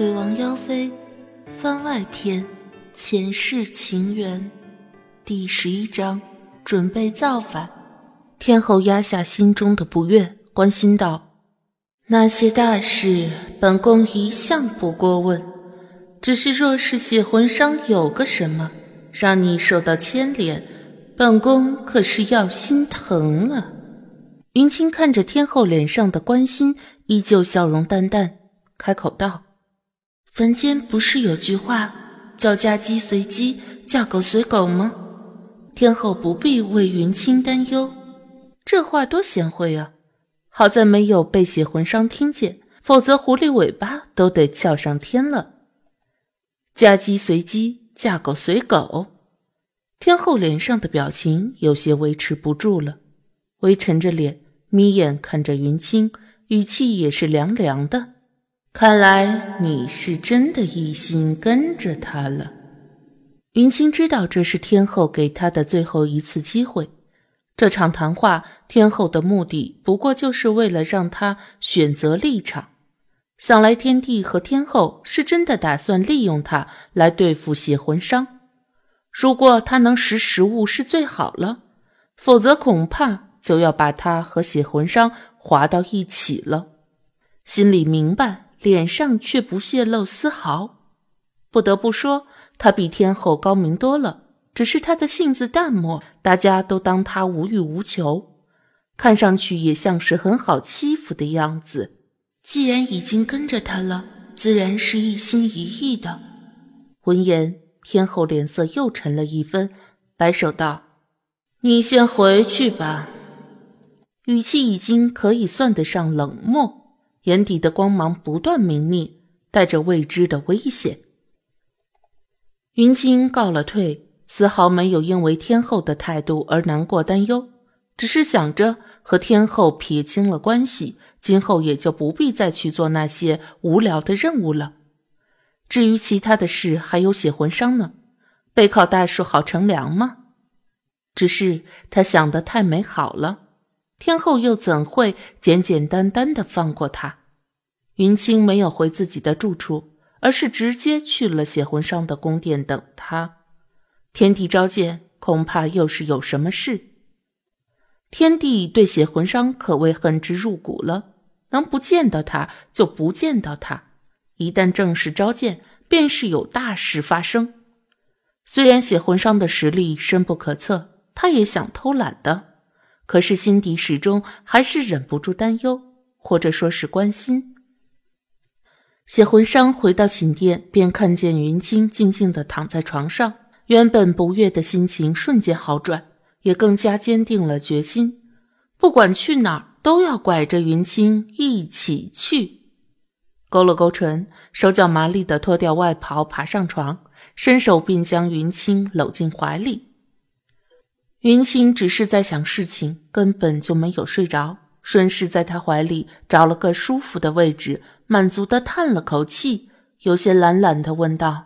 鬼王妖妃番外篇前世情缘第11章准备造反。天后压下心中的不悦，关心道：那些大事本宫一向不过问，只是若是血魂伤有个什么让你受到牵连，本宫可是要心疼了。云清看着天后脸上的关心，依旧笑容淡淡，开口道：凡间不是有句话叫嫁鸡随鸡，嫁狗随狗吗？天后不必为云清担忧。这话多贤惠啊，好在没有被血魂伤听见，否则狐狸尾巴都得翘上天了。嫁鸡随鸡，嫁狗随狗。天后脸上的表情有些维持不住了，微沉着脸，眯眼看着云清，语气也是凉凉的。看来你是真的一心跟着他了。云清知道这是天后给他的最后一次机会，这场谈话天后的目的不过就是为了让他选择立场。想来天帝和天后是真的打算利用他来对付血魂伤，如果他能识时务是最好了，否则恐怕就要把他和血魂伤划到一起了。心里明白，脸上却不泄露丝毫。不得不说，他比天后高明多了，只是他的性子淡漠，大家都当他无欲无求，看上去也像是很好欺负的样子。既然已经跟着他了，自然是一心一意的。闻言，天后脸色又沉了一分，摆手道：你先回去吧。语气已经可以算得上冷漠，眼底的光芒不断明灭，带着未知的危险。云清告了退，丝毫没有因为天后的态度而难过担忧，只是想着和天后撇清了关系，今后也就不必再去做那些无聊的任务了。至于其他的事，还有血魂伤呢，背靠大树好乘凉吗？只是他想得太美好了，天后又怎会简简单单地放过他？云清没有回自己的住处，而是直接去了血魂伤的宫殿等他。天帝召见，恐怕又是有什么事。天帝对血魂伤可谓恨之入骨了，能不见到他就不见到他，一旦正式召见，便是有大事发生。虽然血魂伤的实力深不可测，他也想偷懒的，可是心底始终还是忍不住担忧，或者说是关心。血魂伤回到寝殿，便看见云清静静地躺在床上，原本不悦的心情瞬间好转，也更加坚定了决心，不管去哪儿都要拐着云清一起去。勾了勾唇，手脚麻利地脱掉外袍，爬上床，伸手便将云清搂进怀里。云清只是在想事情，根本就没有睡着，顺势在他怀里找了个舒服的位置，满足地叹了口气，有些懒懒地问道：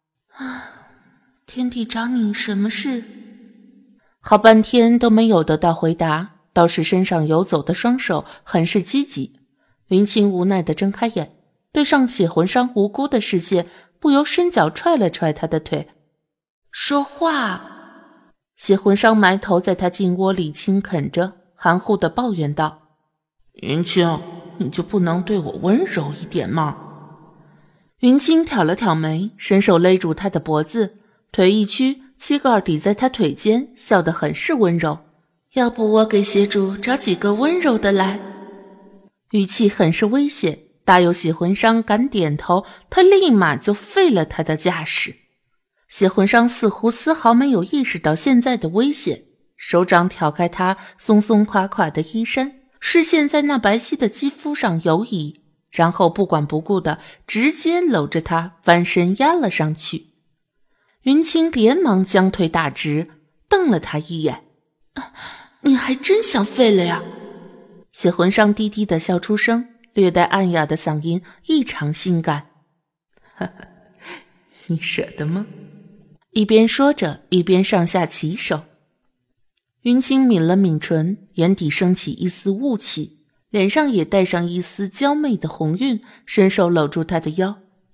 天帝找你什么事？好半天都没有得到回答，倒是身上游走的双手很是积极。云清无奈地睁开眼，对上血魂伤无辜的视线，不由伸脚踹了踹他的腿。说话！血魂伤埋头在他颈窝里轻啃着，含糊地抱怨道：云清，你就不能对我温柔一点吗？云清挑了挑眉，伸手勒住他的脖子，腿一屈，膝盖抵在他腿间，笑得很是温柔。要不我给邪主找几个温柔的来？语气很是危险，大有血魂伤敢点头，他立马就废了他的架势。血魂伤似乎丝毫没有意识到现在的危险，手掌挑开他松松垮垮的衣衫，视线在那白皙的肌肤上游移，然后不管不顾的直接搂着他翻身压了上去。云清连忙将腿打直，瞪了他一眼：你还真想废了呀？血魂伤低低的笑出声，略带暗哑的嗓音异常性感。你舍得吗？一边说着，一边上下其手。云清抿了抿唇，眼底升起一丝雾气，脸上也带上一丝娇媚的红晕，伸手搂住他的腰，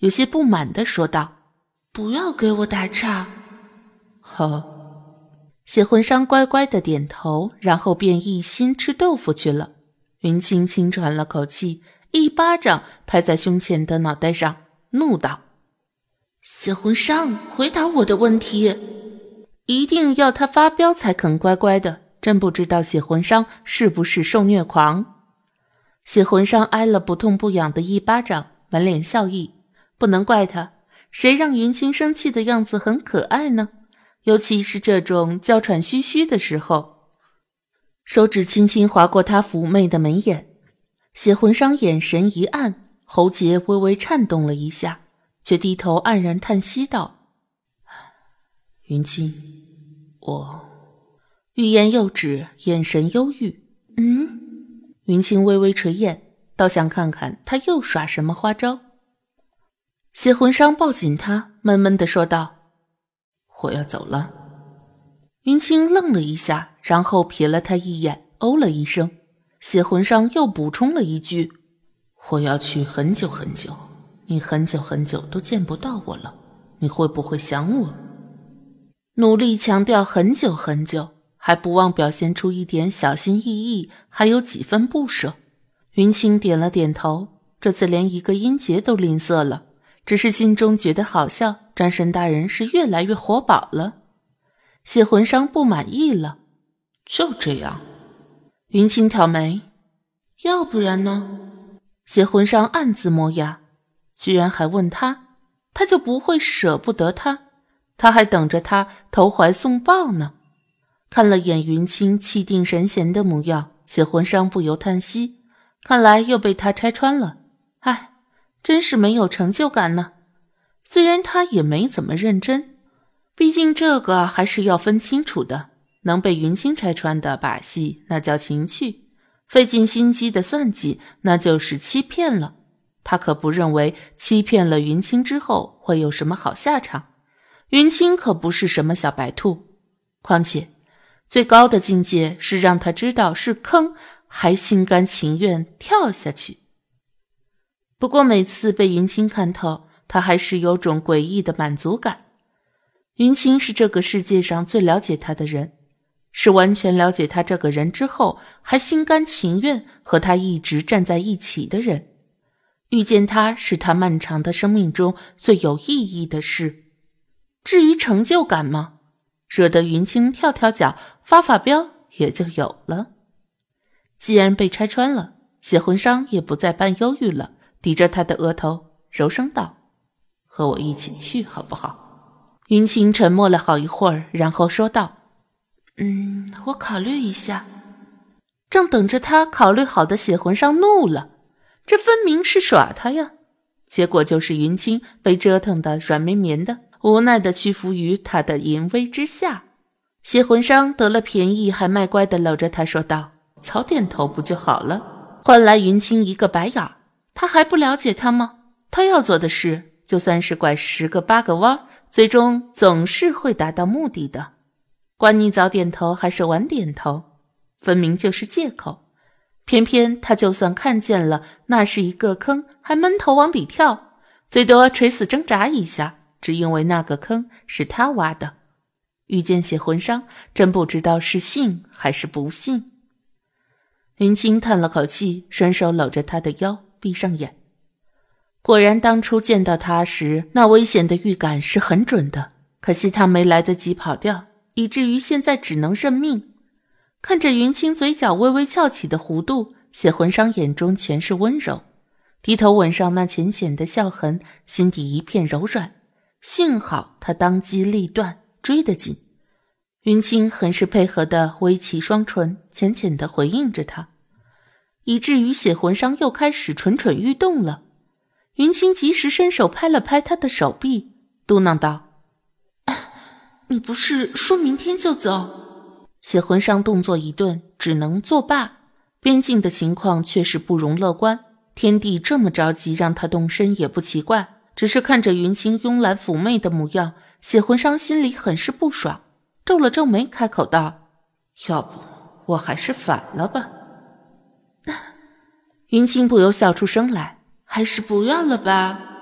有些不满地说道：“不要给我打岔。” 好。 血魂商乖乖地点头，然后便一心吃豆腐去了。云清轻喘了口气，一巴掌拍在胸前的脑袋上，怒道：“血魂商，回答我的问题！”一定要他发飙才肯乖乖的，真不知道血魂商是不是受虐狂。血魂商挨了不痛不痒的一巴掌，满脸笑意。不能怪他，谁让云清生气的样子很可爱呢？尤其是这种娇喘吁吁的时候。手指轻轻划过他妩媚的眉眼，血魂商眼神一暗，喉结微微颤动了一下，却低头黯然叹息道：“ 云清，我……” 欲言又止，眼神忧郁。云清微微垂眼，倒想看看他又耍什么花招。血魂商抱紧他，闷闷地说道：“ 我要走了。” 云清愣了一下，然后瞥了他一眼，哦了一声。血魂商又补充了一句：“ 我要去很久很久，你很久很久都见不到我了，你会不会想我？” 努力强调很久很久，还不忘表现出一点小心翼翼，还有几分不舍。云清点了点头，这次连一个音节都吝啬了，只是心中觉得好笑，战神大人是越来越活宝了。血魂商不满意了：“ 就这样？” 云清挑眉：“要不然呢？”血魂商暗自磨牙，居然还问他，他就不会舍不得他？他还等着他投怀送抱呢。看了眼云清气定神闲的模样，血魂商不由叹息，看来又被他拆穿了。唉，真是没有成就感呢。虽然他也没怎么认真，毕竟这个还是要分清楚的，能被云清拆穿的把戏那叫情趣，费尽心机的算计那就是欺骗了。他可不认为欺骗了云清之后会有什么好下场，云清可不是什么小白兔，况且最高的境界是让他知道是坑，还心甘情愿跳下去。不过每次被云清看透，他还是有种诡异的满足感。云清是这个世界上最了解他的人，是完全了解他这个人之后，还心甘情愿和他一直站在一起的人。遇见他是他漫长的生命中最有意义的事。至于成就感吗？惹得云清跳跳脚发发飙也就有了。既然被拆穿了，血魂商也不再扮忧郁了，抵着他的额头柔声道：“ 和我一起去好不好？” 云清沉默了好一会儿，然后说道：“我考虑一下。”正等着他考虑好的血魂商怒了，这分明是耍他呀。结果就是云清被折腾得软绵绵的，无奈地屈服于他的淫威之下。血魂商得了便宜还卖乖地搂着他说道：“早点头不就好了？”换来云清一个白眼。他还不了解他吗？他要做的事，就算是拐10个8个弯，最终总是会达到目的的。管你早点头还是晚点头，分明就是借口。偏偏他就算看见了那是一个坑，还闷头往里跳，最多垂死挣扎一下，只因为那个坑是他挖的。遇见血魂商，真不知道是幸还是不幸。云清叹了口气，伸手搂着他的腰，闭上眼。果然当初见到他时，那危险的预感是很准的，可惜他没来得及跑掉，以至于现在只能认命。看着云清嘴角微微翘起的弧度，血魂商眼中全是温柔，低头吻上那浅浅的笑痕，心底一片柔软。幸好他当机立断，追得紧。云清很是配合地微起双唇，浅浅地回应着他，以至于血魂商又开始蠢蠢欲动了。云清及时伸手拍了拍他的手臂，嘟囔道：“你不是说明天就走？”血魂商动作一顿，只能作罢。边境的情况确实不容乐观，天帝这么着急让他动身也不奇怪，只是看着云清慵懒妩媚的模样，血魂商心里很是不爽，皱了皱眉，开口道：“ 要不我还是反了吧。” 云清不由笑出声来：“还是不要了吧。”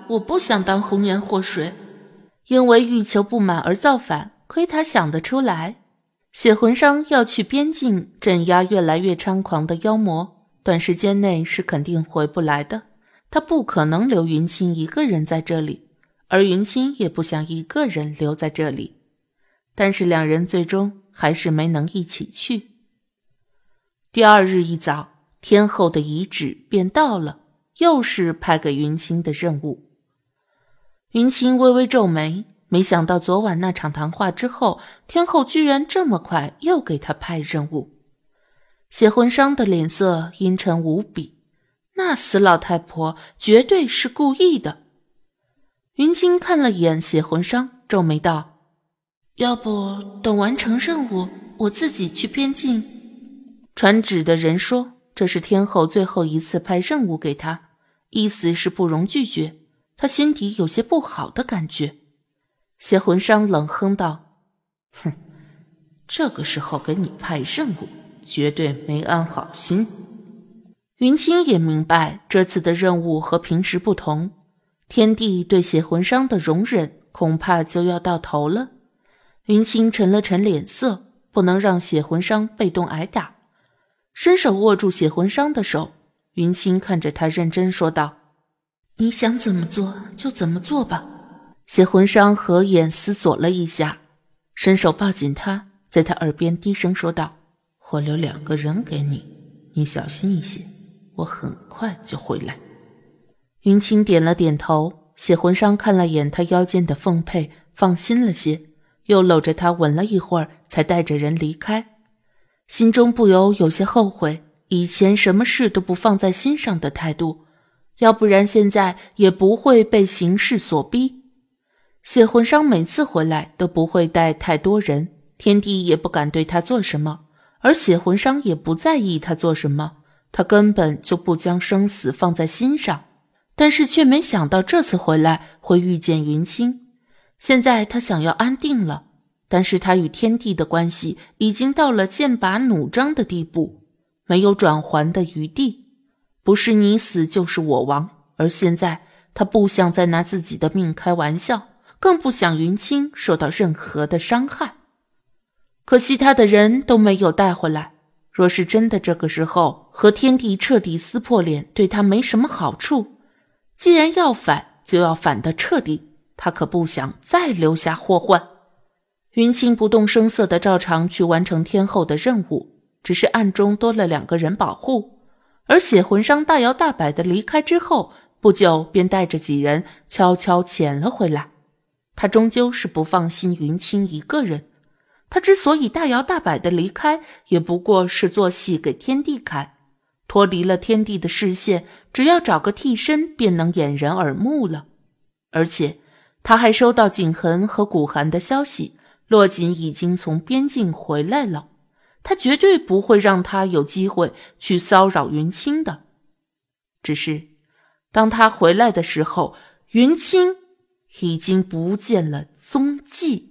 我不想当红颜祸水，因为欲求不满而造反，亏他想得出来。血魂商要去边境镇压越来越猖狂的妖魔，短时间内是肯定回不来的。他不可能留云清一个人在这里，而云清也不想一个人留在这里。但是两人最终还是没能一起去。第二日一早，天后的遗旨便到了，又是派给云清的任务。云清微微皱眉，没想到昨晚那场谈话之后，天后居然这么快又给他派任务。血魂商的脸色阴沉无比，那死老太婆绝对是故意的。云清看了眼血魂商，皱眉道：要不等完成任务，我自己去边境。传旨的人说，这是天后最后一次派任务给他，意思是不容拒绝。他心底有些不好的感觉。血魂商冷哼道：哼，这个时候给你派任务，绝对没安好心。云清也明白这次的任务和平时不同，天帝对血魂商的容忍恐怕就要到头了。云清沉了沉脸色，不能让血魂商被动挨打，伸手握住血魂商的手。云清看着他认真说道：你想怎么做就怎么做吧。血魂商合眼思索了一下，伸手抱紧他，在他耳边低声说道：我留2个人给你，你小心一些，我很快就回来。云清点了点头，血魂商看了眼他腰间的凤佩，放心了些，又搂着他吻了一会儿，才带着人离开。心中不由有些后悔以前什么事都不放在心上的态度，要不然现在也不会被形势所逼。血魂商每次回来都不会带太多人，天帝也不敢对他做什么，而血魂商也不在意他做什么，他根本就不将生死放在心上。但是却没想到这次回来会遇见云清。现在他想要安定了，但是他与天帝的关系已经到了剑拔弩张的地步，没有转圜的余地，不是你死就是我亡。而现在他不想再拿自己的命开玩笑，更不想云清受到任何的伤害。可惜他的人都没有带回来，若是真的这个时候和天帝彻底撕破脸，对他没什么好处。既然要反，就要反得彻底，他可不想再留下祸患。云清不动声色地照常去完成天后的任务，只是暗中多了2个人保护。而血魂商大摇大摆地离开之后，不久便带着几人悄悄潜了回来。他终究是不放心云清一个人，他之所以大摇大摆地离开，也不过是做戏给天帝看，脱离了天帝的视线，只要找个替身便能掩人耳目了。而且他还收到景恒和古寒的消息，洛锦已经从边境回来了，他绝对不会让他有机会去骚扰云清的。只是当他回来的时候，云清已经不见了踪迹。